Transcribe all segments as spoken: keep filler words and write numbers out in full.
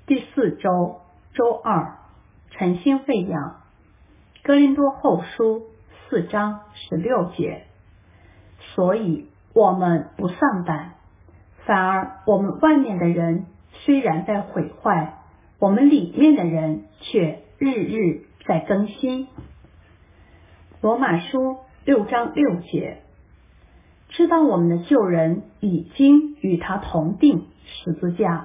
第四周周二，晨星喂养。哥林多后书四章十六节。所以我们不丧胆，反而我们外面的人虽然在毁坏，我们里面的人却日日在更新。罗马书六章六节。知道我们的旧人已经与他同定十字架，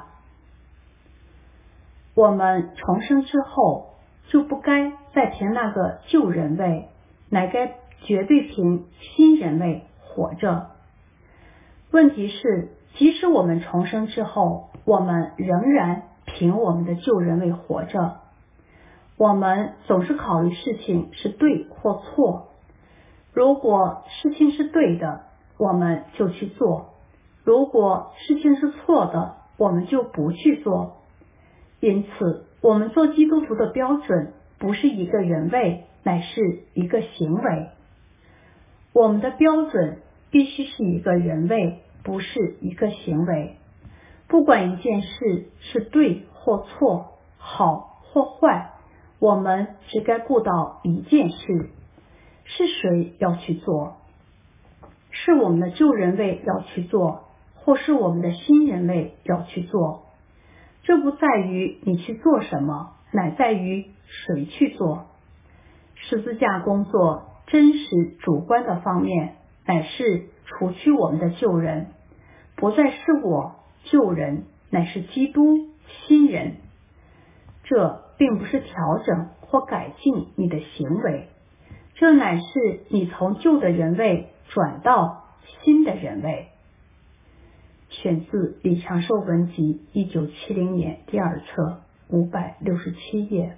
我们重生之后就不该再凭那个旧人位，乃该绝对凭新人位活着。问题是，即使我们重生之后，我们仍然凭我们的旧人位活着。我们总是考虑事情是对或错，如果事情是对的，我们就去做；如果事情是错的，我们就不去做。因此，我们做基督徒的标准不是一个人位，乃是一个行为。我们的标准必须是一个人位，不是一个行为。不管一件事是对或错，好或坏，我们只该顾到一件事：是谁要去做？是我们的旧人位要去做，或是我们的新人位要去做。这不在于你去做什么，乃在于谁去做。十字架工作真实主观的方面，乃是除去我们的旧人，不再是我旧人，乃是基督新人。这并不是调整或改进你的行为，这乃是你从旧的人位转到新的人位。选自李长寿文集一九七零年第二册五百六十七页。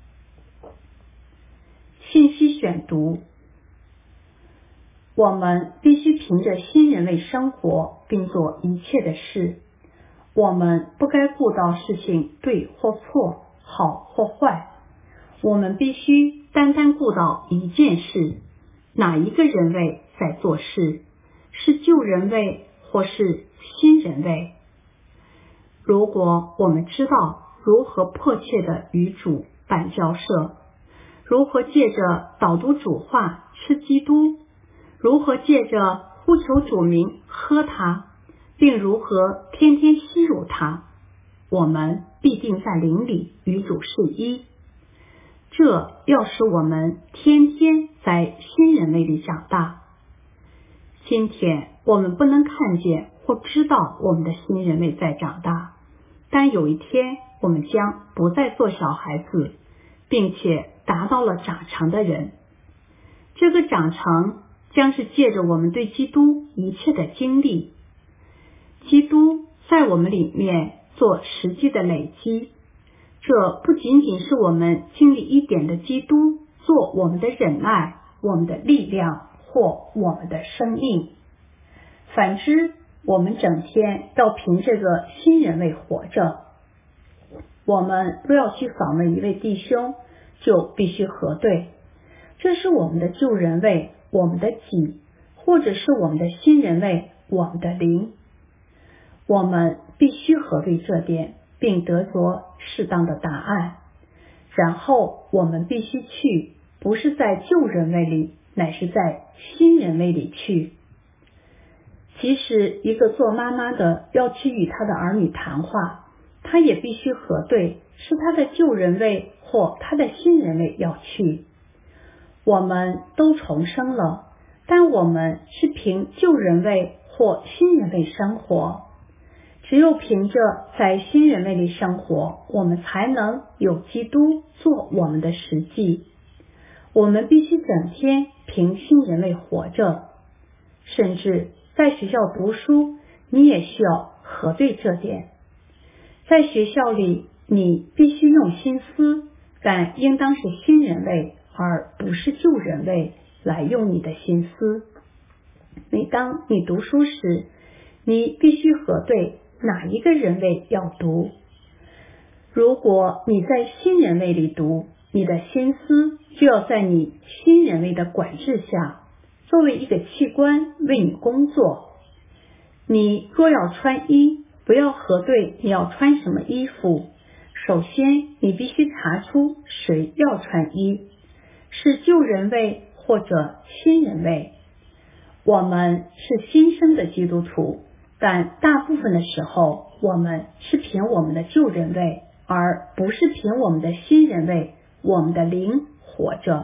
信息选读。我们必须凭着新人位生活，并做一切的事。我们不该顾到事情对或错，好或坏。我们必须单单顾到一件事：哪一个人位在做事，是旧人位或是新人位。如果我们知道如何迫切地与主办交涉，如何借着导读主话吃基督，如何借着呼求主名喝他，并如何天天吸入他，我们必定在灵里与主是一。这要使我们天天在新人位里长大。今天我们不能看见或知道我们的新人位在长大，但有一天我们将不再做小孩子，并且达到了长成的人。这个长成将是借着我们对基督一切的经历，基督在我们里面做实际的累积。这不仅仅是我们经历一点的基督做我们的忍耐、我们的力量或我们的生命。反之，我们整天要凭这个新人位活着。我们若要去访问一位弟兄，就必须核对，这是我们的旧人位，我们的己，或者是我们的新人位，我们的灵。我们必须核对这点，并得着适当的答案。然后我们必须去，不是在旧人位里，乃是在新人位里去。即使一个做妈妈的要去与他的儿女谈话，他也必须核对是他的旧人位或他的新人位要去。我们都重生了，但我们是凭旧人位或新人位生活。只有凭着在新人位里生活，我们才能有基督做我们的实际。我们必须整天凭新人位活着，甚至在学校读书，你也需要核对这点。在学校里，你必须用心思，但应当是新人位，而不是旧人位来用你的心思。每当你读书时，你必须核对哪一个人位要读。如果你在新人位里读，你的心思就要在你新人位的管制下，作为一个器官为你工作。你若要穿衣，不要核对你要穿什么衣服， 首先你必须查出谁要穿衣，是旧人位或者新人位。我们是新生的基督徒，但大部分的时候我们是凭我们的旧人位，而不是凭我们的新人位，我们的灵活着。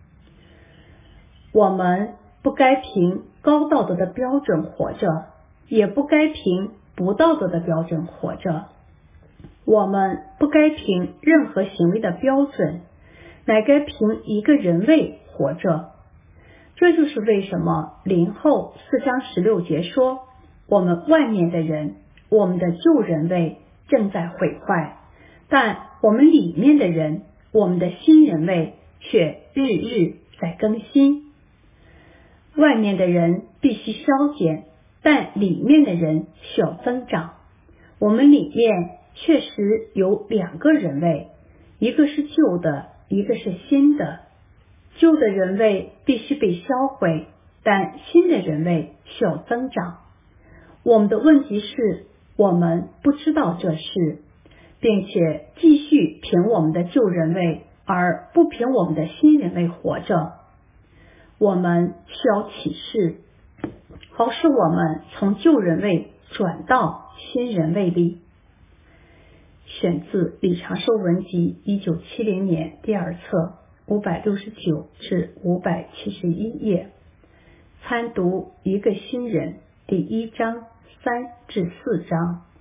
我们不该凭高道德的标准活着，也不该凭不道德的标准活着。我们不该凭任何行为的标准，乃该凭一个人位活着。这就是为什么林后四章十六节说，我们外面的人，我们的旧人位正在毁坏，但我们里面的人，我们的新人位却日日在更新。外面的人必须消减，但里面的人需要增长。我们里面确实有两个人位，一个是旧的，一个是新的。旧的人位必须被销毁，但新的人位需要增长。我们的问题是，我们不知道这事，并且继续凭我们的旧人位，而不凭我们的新人位活着。我们需要启示，好使我们从旧人位转到新人位里。选自李长寿文集一九七零年第二册五百六十九至五百七十一页，参读一个新人第一章三至四章。